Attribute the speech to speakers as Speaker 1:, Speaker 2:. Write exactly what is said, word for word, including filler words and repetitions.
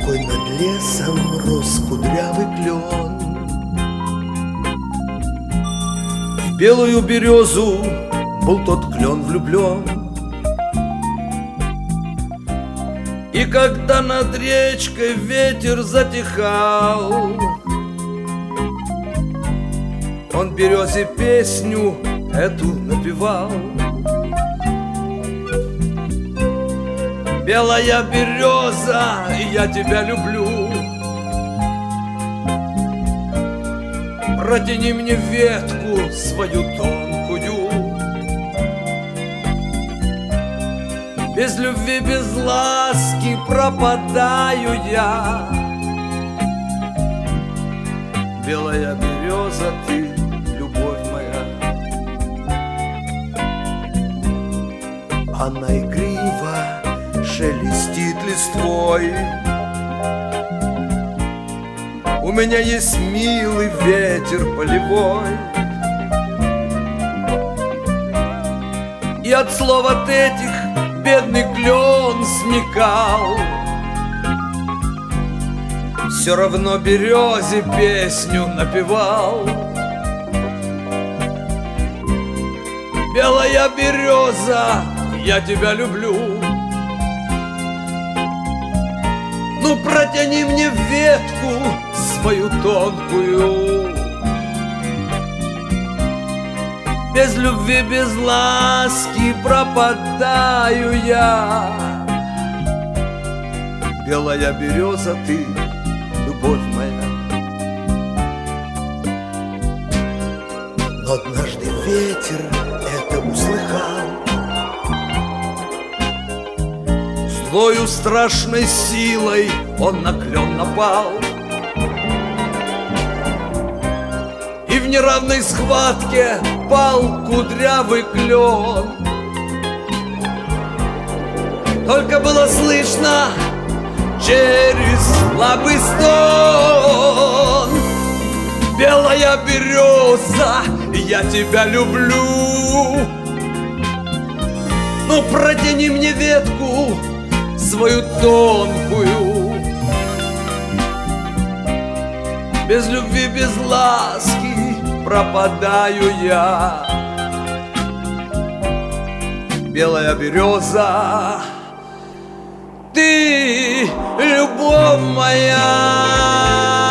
Speaker 1: Какой над лесом рос кудрявый клен. В белую березу был тот клен влюблен. И когда над речкой ветер затихал, он березе песню эту напевал. Белая береза, я тебя люблю, протяни мне ветку свою тонкую. Без любви, без ласки пропадаю я. Белая береза, ты любовь моя. Она игриво шелестит листвой. У меня есть милый ветер полевой, и от слов от этих бедный клен смекал. Все равно березе песню напевал. Белая береза, я тебя люблю, ну протяни мне ветку свою тонкую. Без любви, без ласки пропадаю я. Белая береза, ты любовь моя. Но однажды ветер это услыхал, злою страшной силой он на клен напал. И в неравной схватке пал кудрявый клен. Только было слышно через слабый стон: белая береза, я тебя люблю, ну протяни мне ветку свою тонкую. Без любви, без ласки пропадаю я. Белая береза, ты любовь моя.